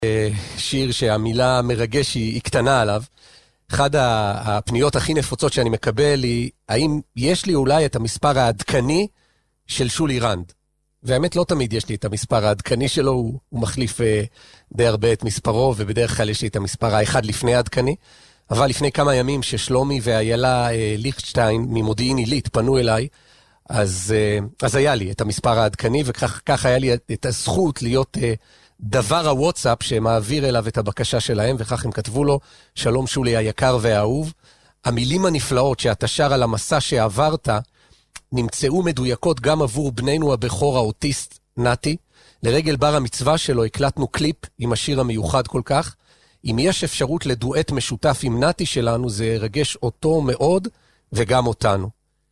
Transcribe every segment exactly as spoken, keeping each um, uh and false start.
שיר שהמילה מרגש היא קטנה עליו. אחד הפניות הכי נפוצות שאני מקבל היא, האם יש לי אולי את המספר העדכני של שולי רנד? והאמת לא תמיד יש לי את המספר העדכני שלו, הוא, הוא מחליף די הרבה את מספרו, ובדרך כלל יש לי את המספר האחד לפני העדכני. אבל לפני כמה ימים ששלומי ואיילה ליכטשטיין ממודיעין עילית פנו אליי, אז, אז היה לי את המספר העדכני, וכך כך היה לי את הזכות להיות דבר הוואטסאפ שמעביר אליו את הבקשה שלהם, וכך הם כתבו לו, שלום שולי היקר והאהוב, המילים הנפלאות שאתה שר על המסע שעברת, נמצאו מדויקות גם עבור בנינו הבכור האוטיסט נתי, לרגל בר המצווה שלו הקלטנו קליפ עם השיר המיוחד כל כך, אם יש אפשרות לדואט משותף עם נתי שלנו, זה ירגש אותו מאוד וגם אותנו.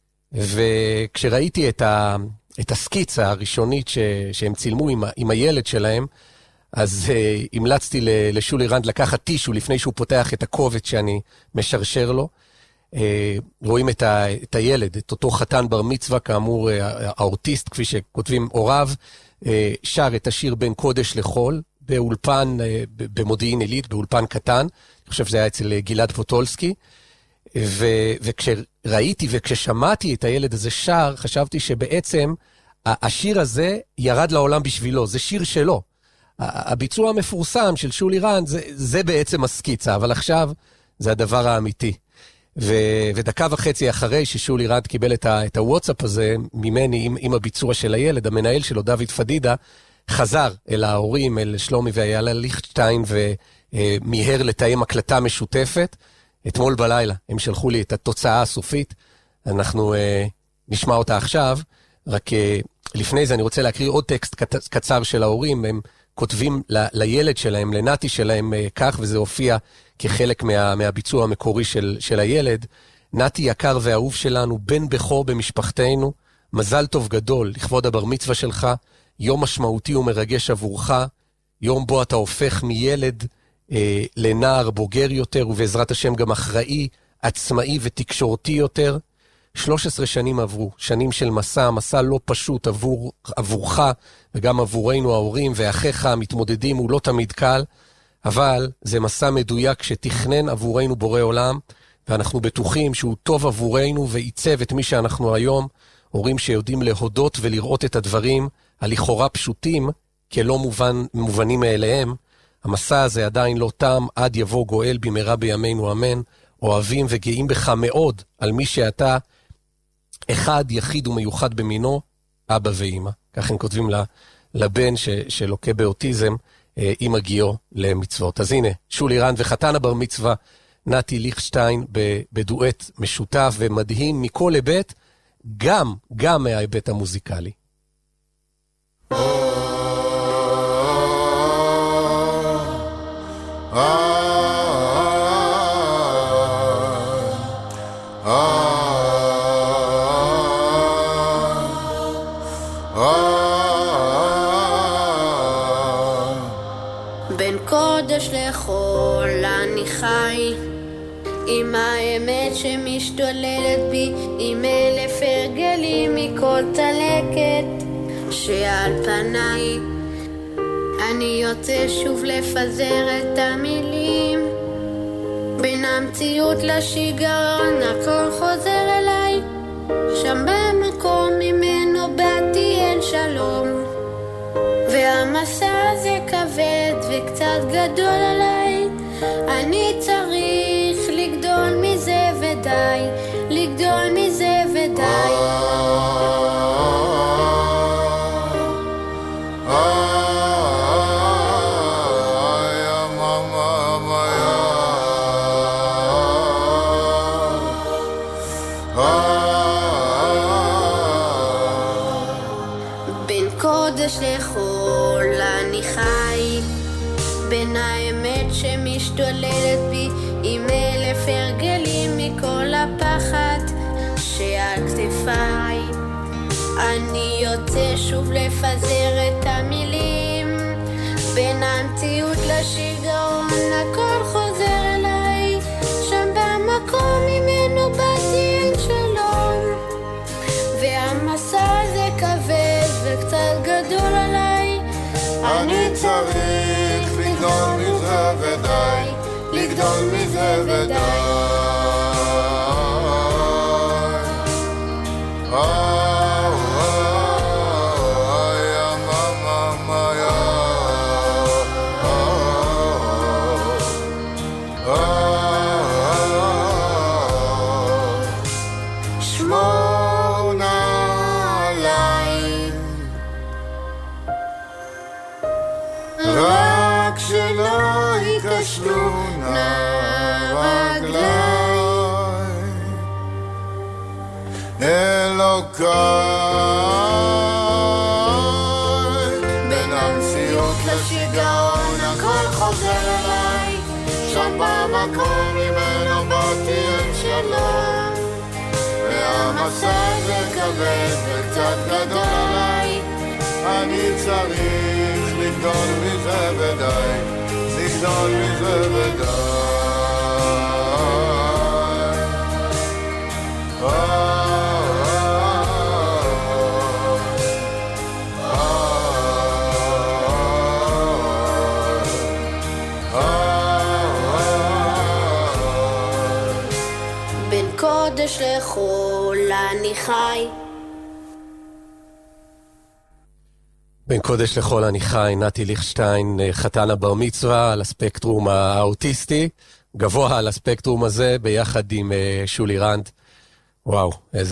וכשראיתי את, ה, את הסקיצה הראשונית ש, שהם צילמו עם, עם הילד שלהם, אז uh, המלצתי לשולי רנד לקחת טישו לפני שהוא פותח את הקובץ שאני משרשר לו. Uh, רואים את, ה, את הילד, את אותו חתן בר מצווה, כאמור uh, האוטיסט, כפי שכותבים הוריו, uh, שר את השיר בין קודש לחול, באולפן, uh, במודיעין עילית, באולפן קטן, אני חושב שזה היה אצל גלעד פוטולסקי, ו, וכשראיתי וכששמעתי את הילד הזה שר, חשבתי שבעצם השיר הזה ירד לעולם בשבילו, זה שיר שלו. הביצוע המפורסם של שולי רנד, זה, זה בעצם הסקיצה, אבל עכשיו זה הדבר האמיתי. ו, ודקה וחצי אחרי ששולי רנד קיבל את, ה, את הוואטסאפ הזה ממני עם, עם הביצוע של הילד, המנהל שלו, דוד פדידה, חזר אל ההורים, אל שלומי ואיילה ליכטשטיין, ומיהר לתאם הקלטה משותפת. אתמול בלילה הם שלחו לי את התוצאה הסופית, אנחנו אה, נשמע אותה עכשיו, רק אה, לפני זה אני רוצה להקריא עוד טקסט קצר של ההורים, הם כותבים ל, לילד שלהם, לנתי שלהם אה, כך, וזה הופיע כחלק מה, מהביצוע המקורי של, של הילד. נתי יקר ואהוב שלנו, בן בכור במשפחתנו, מזל טוב גדול לכבוד הבר מצווה שלך, יום משמעותי ומרגש עבורך, יום בו אתה הופך מילד אה, לנער בוגר יותר, ובעזרת השם גם אחראי, עצמאי ותקשורתי יותר. שלוש עשרה שנים עברו, שנים של מסע, מסע לא פשוט עבור, עבורך, וגם עבורנו ההורים ואחיך המתמודדים, הוא לא תמיד קל, אבל זה מסע מדויק שתכנן עבורנו בורא עולם, ואנחנו בטוחים שהוא טוב עבורנו ועיצב את מי שאנחנו היום, הורים שיודעים להודות ולראות את הדברים הלכאורה פשוטים, כלא מובן, מובנים מאליהם. המסע הזה עדיין לא תם, עד יבוא גואל במהרה בימינו אמן, אוהבים וגאים בך מאוד על מי שאתה, אחד יחיד ומיוחד במינו, אבא ואמא. כך הם כותבים לבן ש, שלוקה באוטיזם אה, עם הגיעו למצוות. אז הנה, שולי רנד וחתן הבר מצווה, נתי ליכטשטיין, בדואט משותף ומדהים מכל היבט, גם, גם מההיבט המוזיקלי. בין קודש לחול אני חי, עם האמת שמשתוללת בי, עם אלף הרגלים מכל צלקת שעל פניי. אני יוצא שוב לפזר את המילים, בין המציאות לשיגעון הכל חוזר אליי, שם במקום ממנו באתי אין שלום, והמסע הזה כבד וקצת גדול עליי. אני צריך לגדול מזה ודי, לגדול מזה ודי. בין קודש לחול אני חי, בין האמת שמשתוללת בי, עם אלף הרגלים מכל הפחד שעל כתפיי. אני יוצא שוב לפזר את המילים, בין המציאות לשיגעון הכל חוזר אליי, שם במקום ממנו באתי אין שלום, והמסע הזה כבד וקצת גדול עליי. אני צריך לגדול מזה ודי, לגדול מזה ודי. רק שלא ייכשלו נרגלי אלוקיי, בין המציאות לשיגעון הכל חוזר אליי, שם במקום ממנו באתי אין שלום, והמסע הזה כבד וקצת גדול עליי, אני צריך לגדול מזה ודי, לגדול מזה ודי. בין קודש לחול אני חי, בין קודש לחול אני חי, נתי ליכטשטיין, חתן הבר מצווה על הספקטרום האוטיסטי, גבוה על הספקטרום הזה ביחד עם שולי רנד. וואו, איזה